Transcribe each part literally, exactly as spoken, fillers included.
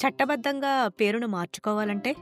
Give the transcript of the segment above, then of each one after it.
చట్టబద్ధంగా పేరును మార్చుకోవాలంటే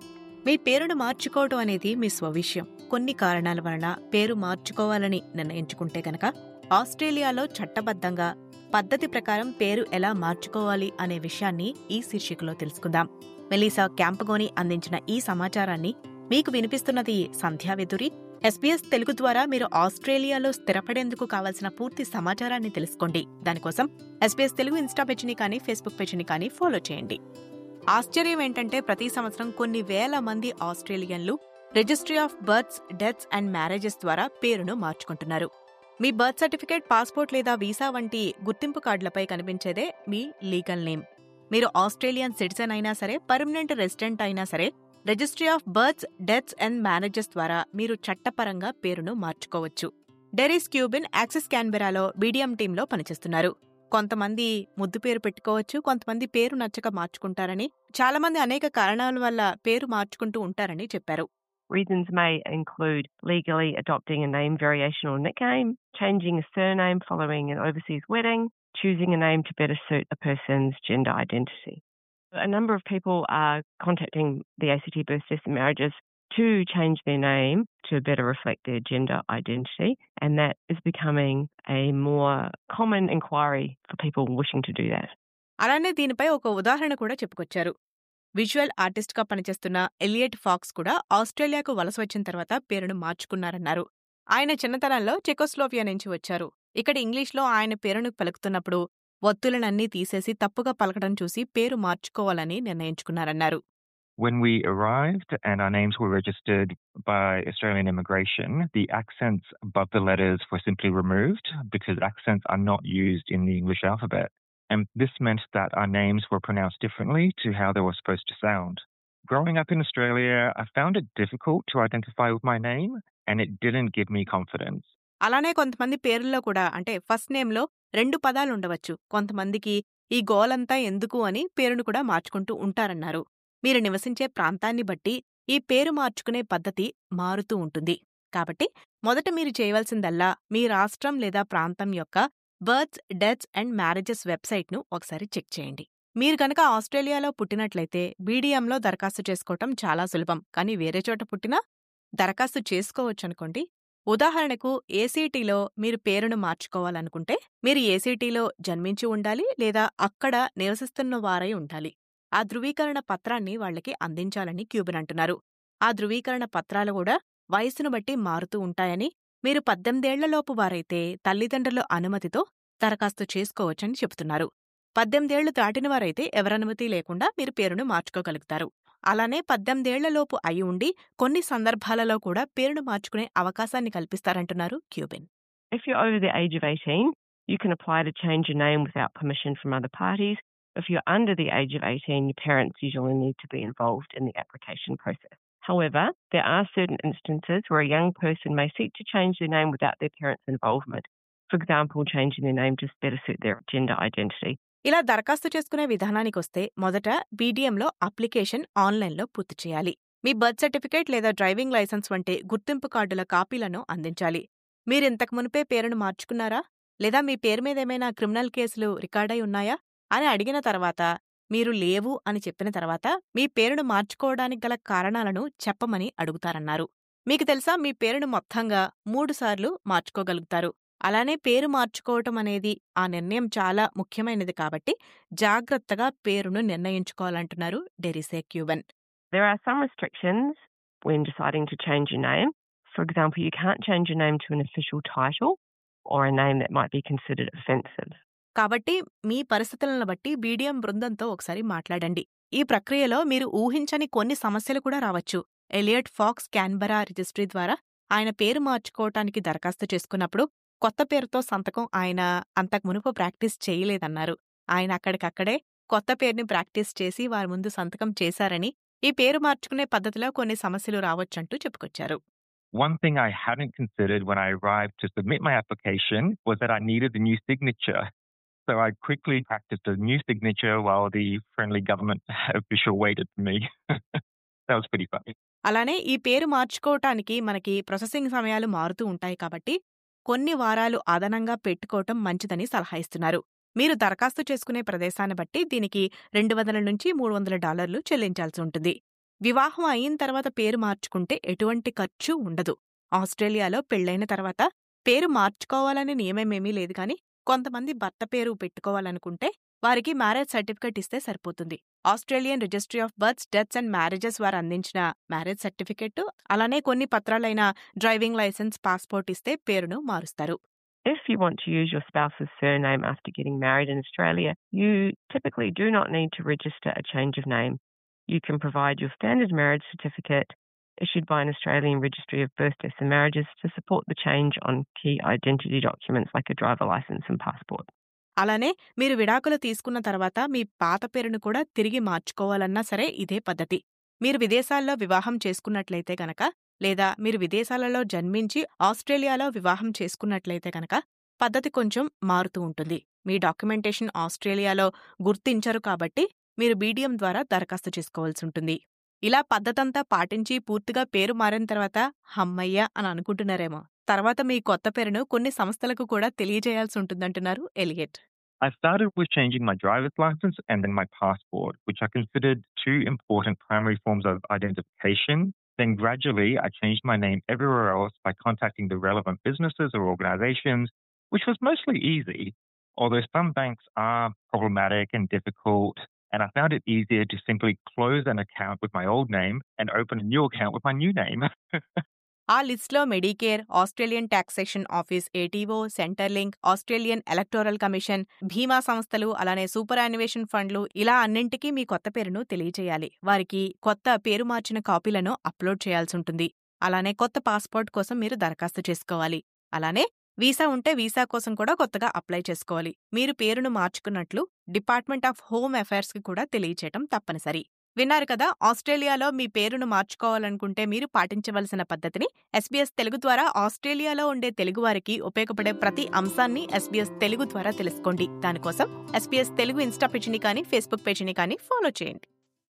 మీ పేరును మార్చుకోవడం అనేది మీ స్వవిషయం. కొన్ని కారణాల వలన పేరు మార్చుకోవాలని నిర్ణయించుకుంటే గనక ఆస్ట్రేలియాలో చట్టబద్ధంగా పద్ధతి ప్రకారం పేరు ఎలా మార్చుకోవాలి అనే విషయాన్ని ఈ శీర్షికలో తెలుసుకుందాం. మెలీసా క్యాంపగోని అందించిన ఈ సమాచారాన్ని మీకు వినిపిస్తున్నది సంధ్యావెదురి. ఎస్బీఎస్ తెలుగు ద్వారా మీరు ఆస్ట్రేలియాలో స్థిరపడేందుకు కావాల్సిన పూర్తి సమాచారాన్ని తెలుసుకోండి. దానికోసం ఎస్బీఎస్ తెలుగు ఇన్స్టా పేజీని కానీ ఫేస్బుక్ పేజీని కానీ ఫాలో చేయండి. ఆశ్చర్యం ఏంటంటే ప్రతి సంవత్సరం కొన్ని వేల మంది ఆస్ట్రేలియన్లు registry of births, deaths and marriages ద్వారా పేరును మార్చుకుంటున్నారు. మీ బర్త్ సర్టిఫికేట్, పాస్పోర్ట్ లేదా వీసా వంటి గుర్తింపు కార్డులపై కనిపించేదే మీ లీగల్ నేమ్. మీరు ఆస్ట్రేలియన్ సిటిజన్ అయినా సరే, పర్మనెంట్ రెసిడెంట్ అయినా సరే, registry of births, deaths and marriages ద్వారా మీరు చట్టపరంగా పేరును మార్చుకోవచ్చు. డెరిస్ క్యూబిన్ యాక్సిస్ క్యాన్బెరాలో బీడీఎం టీంలో పనిచేస్తున్నారు. కొంతమంది ముద్దు పేరు పెట్టుకోవచ్చు, కొంతమంది పేరు నచ్చక మార్చుకుంటారని, చాలా మంది అనేక కారణాల వల్ల పేరు మార్చుకుంటూ ఉంటారని చెప్పారు. Reasons may include legally adopting a name variation or nickname, changing a surname following an overseas wedding, choosing a name to better suit a person's gender identity. A number of people are contacting the A C T Births, Deaths and Marriages to change their name to better reflect their gender identity, and that is becoming a more common inquiry for people wishing to do that. అలానే దీనిపై ఒక ఉదాహరణ కూడా చెప్పుకొచ్చారు. Visual ఆర్టిస్ట్గా పనిచేస్తున్న Elliot pox కూడా ఆస్ట్రేలియాకు వలస వచ్చిన తర్వాత పేరును మార్చుకున్నారన్నారు. ఆయన చిన్నతనంలో చెకోస్లోవియా నుంచి వచ్చారు. ఇక్కడ ఇంగ్లీష్లో ఆయన పేరును పలుకుతున్నప్పుడు ఒత్తులనన్నీ తీసేసి తప్పుగా పలకడం చూసి పేరు మార్చుకోవాలని నిర్ణయించుకున్నారన్నారు. When we arrived and our names were registered by Australian Immigration, the accents above the letters were simply removed because accents are not used in the English alphabet. And this meant that our names were pronounced differently to how they were supposed to sound. Growing up in Australia, I found it difficult to identify with my name, and it didn't give me confidence. అలానే కొంతమంది పేర్లలో కూడా అంటే first నేమ్లో రెండు పదాలు ఉండవచ్చు. కొంతమందికి ఈ గోలంతా ఎందుకు అని పేరును కూడా మార్చుకుంటూ ఉంటారన్నారు. మీరు నివసించే ప్రాంతాన్ని బట్టి ఈ పేరు మార్చుకునే పద్ధతి మారుతూ ఉంటుంది. కాబట్టి మొదట మీరు చేయవలసిందల్లా మీ రాష్ట్రం లేదా ప్రాంతం యొక్క బర్త్స్, డెత్స్ అండ్ మ్యారేజెస్ వెబ్సైట్ను ఒకసారి చెక్ చేయండి. మీరు కనుక ఆస్ట్రేలియాలో పుట్టినట్లయితే బీడీఎంలో దరఖాస్తు చేసుకోవటం చాలా సులభం. కానీ వేరే చోట పుట్టినా దరఖాస్తు చేసుకోవచ్చనుకోండి. ఉదాహరణకు ఏసీటీలో మీరు పేరును మార్చుకోవాలనుకుంటే మీరు ఏసీటీలో జన్మించి ఉండాలి లేదా అక్కడ నివసిస్తున్న వారై ఉండాలి. ఆ ధృవీకరణ పత్రాన్ని వాళ్లకి అందించాలని క్యూబిన్ అంటున్నారు. ఆ ధృవీకరణ పత్రాలు కూడా వయసును బట్టి మారుతూ ఉంటాయని, మీరు పద్దెనిమిదేళ్లలోపు వారైతే తల్లిదండ్రుల అనుమతితో దరఖాస్తు చేసుకోవచ్చని చెబుతున్నారు. పద్దెనిమిదేళ్లు దాటిన వారైతే ఎవరనుమతి లేకుండా మీరు పేరును మార్చుకోగలుగుతారు. అలానే పద్దెనిమిదేళ్లలోపు అయి ఉండి కొన్ని సందర్భాలలో కూడా పేరును మార్చుకునే అవకాశాన్ని కల్పిస్తారంటున్నారు క్యూబిన్. If you're over the age of eighteen, you can apply to change your name without permission from other parties. If you're under the age of eighteen, your parents usually need to be involved in the application process. However, there are certain instances where a young person may seek to change their name without their parents' involvement. For example, changing their name to better suit their gender identity. ఇలా దరఖాస్తు చేసుకునే విధానానికొస్తే మొదట బీడీఎంలో application ఆన్లైన్లో పూర్తి చేయాలి. మీ birth certificate లేదా driving licence వంటి గుర్తింపు కార్డుల కాపీలను అందించాలి. మీరింతకు మునుపే పేరును మార్చుకున్నారా లేదా మీ పేరు మీద ఏమైనా క్రిమినల్ కేసులు రికార్డై ఉన్నాయా అని అడిగిన తర్వాత మీరు లేవు అని చెప్పిన తర్వాత మీ పేరును మార్చుకోవడానికి గల కారణాలను చెప్పమని అడుగుతారన్నారు. మీకు తెలుసా, మీ పేరును మొత్తంగా మూడు సార్లు మార్చుకోగలుగుతారు. అలానే పేరు మార్చుకోవటం అనేది ఆ నిర్ణయం చాలా ముఖ్యమైనది కాబట్టి జాగ్రత్తగా పేరును నిర్ణయించుకోవాలంటున్నారు డెరిసే క్యూబన్. There are some restrictions when deciding to change your name. For example, you can't change your name to an official title or a name that might be considered offensive. కాబట్టి మీ పరిస్థితులను బట్టి బీడీఎం బృందంతో ఒకసారి మాట్లాడండి. ఈ ప్రక్రియలో మీరు ఊహించని కొన్ని సమస్యలు కూడా రావచ్చు. ఎలియట్ ఫాక్స్ క్యాన్బెరా రిజిస్ట్రీ ద్వారా ఆయన పేరు మార్చుకోవటానికి దరఖాస్తు చేసుకున్నప్పుడు కొత్త పేరుతో సంతకం ఆయన అంతకు మునుపు ప్రాక్టీస్ చేయలేదన్నారు. ఆయన అక్కడికక్కడే కొత్త పేరుని ప్రాక్టీస్ చేసి వారి ముందు సంతకం చేశారని, ఈ పేరు మార్చుకునే పద్ధతిలో కొన్ని సమస్యలు రావచ్చంటూ చెప్పుకొచ్చారు. One thing I hadn't considered when I arrived to submit my application was that I needed a new signature. So I quickly practiced a new signature while the friendly government official waited for me. That was pretty funny. అలానే ఈ పేరు మార్చుకోవటానికి మనకి processing సమయాలు మారుతూ ఉంటాయి కాబట్టి కొన్ని వారాలు అదనంగా పెట్టుకోవటం మంచిదని సలహా ఇస్తున్నారు. మీరు దరఖాస్తు చేసుకునే ప్రదేశాన్ని బట్టి దీనికి రెండు వందల నుంచి మూడు వందల డాలర్లు చెల్లించాల్సి ఉంటుంది. వివాహం అయిన తర్వాత పేరు మార్చుకుంటే ఎటువంటి ఖర్చు ఉండదు. ఆస్ట్రేలియాలో పెళ్లైన తర్వాత పేరు మార్చుకోవాలనే నియమమేమీ లేదు కానీ కొంతమంది భర్త పేరు పెట్టుకోవాలనుకుంటే వారికి మ్యారేజ్ సర్టిఫికెట్ ఇస్తే సరిపోతుంది. Australian registry of births, deaths and marriages వారు అందించిన మ్యారేజ్ సర్టిఫికెట్, అలానే కొన్ని పత్రాలైన డ్రైవింగ్ లైసెన్స్, పాస్పోర్ట్ ఇస్తే పేరును మారుస్తారు. If you want to use your spouse's surname after getting married in Australia, you typically do not need to register a change of name. You can provide your standard marriage certificate issued by an Australian Registry of Birth, Deaths and Marriages to support the change on key identity documents like a driver license and passport. అలానే మీరు విడాకులు తీసుకున్న తర్వాత మీ పాత పేరును కూడా తిరిగి మార్చుకోవాలన్నా సరే ఇదే పద్ధతి. మీరు విదేశాల్లో వివాహం చేసుకున్నట్లయితే గనక, లేదా మీరు విదేశాలలో జన్మించి ఆస్ట్రేలియాలో వివాహం చేసుకున్నట్లయితే గనక పద్ధతి కొంచెం మారుతూ ఉంటుంది. మీ డాక్యుమెంటేషన్ ఆస్ట్రేలియాలో గుర్తించరు కాబట్టి మీరు బీడీఎం ద్వారా దరఖాస్తు చేసుకోవాల్సి ఉంటుంది. ఇలా పద్ధతంతా పాటించి పూర్తిగా పేరు మారిన తర్వాత హమ్మయ్య అని అనుకుంటున్నారేమో. తర్వాత మీ కొత్త పేరును కొన్ని సంస్థలకు కూడా తెలియజేయాల్సి ఉంటుందంటున్నారు Elliot. I started with changing my driver's license and then my passport, which I considered two important primary forms of identification. Then gradually, I changed my name everywhere else by contacting the relevant businesses or organizations, which was mostly easy, although some banks are problematic and difficult, and I found it easier to simply close an account with my old name and open a new account with my new name. ఆ లిస్ట్లో Medicare, Australian taxation office ATO, Centrelink, Australian electoral commission, బీమా సంస్థలు, అలానే super యాన్యువేషన్ ఫండ్లు, ఇలా అన్నింటికీ మీ కొత్త పేరును తెలియచేయాలి. వారికి కొత్త పేరు మార్చిన కాపీలను అప్లోడ్ చేయాల్సి ఉంటుంది. అలానే కొత్త పాస్పోర్ట్ కోసం మీరు దరఖాస్తు చేసుకోవాలి. అలానే వీసా ఉంటే వీసా కోసం కూడా కొత్తగా అప్లై చేసుకోవాలి. మీరు పేరును మార్చుకున్నట్లు డిపార్ట్మెంట్ ఆఫ్ హోమ్ అఫైర్స్ కి కూడా తెలియచేయటం తప్పనిసరి. విన్నారు కదా, ఆస్ట్రేలియాలో మీ పేరును మార్చుకోవాలనుకుంటే మీరు పాటించవలసిన పద్ధతిని. ఎస్బీఎస్ తెలుగు ద్వారా ఆస్ట్రేలియాలో ఉండే తెలుగువారికి ఉపయోగపడే ప్రతి అంశాన్ని ఎస్బీఎస్ తెలుగు ద్వారా తెలుసుకోండి. దానికోసం ఎస్బీఎస్ తెలుగు ఇన్స్టా పేజీని కానీ ఫేస్బుక్ పేజీని కానీ ఫాలో చేయండి.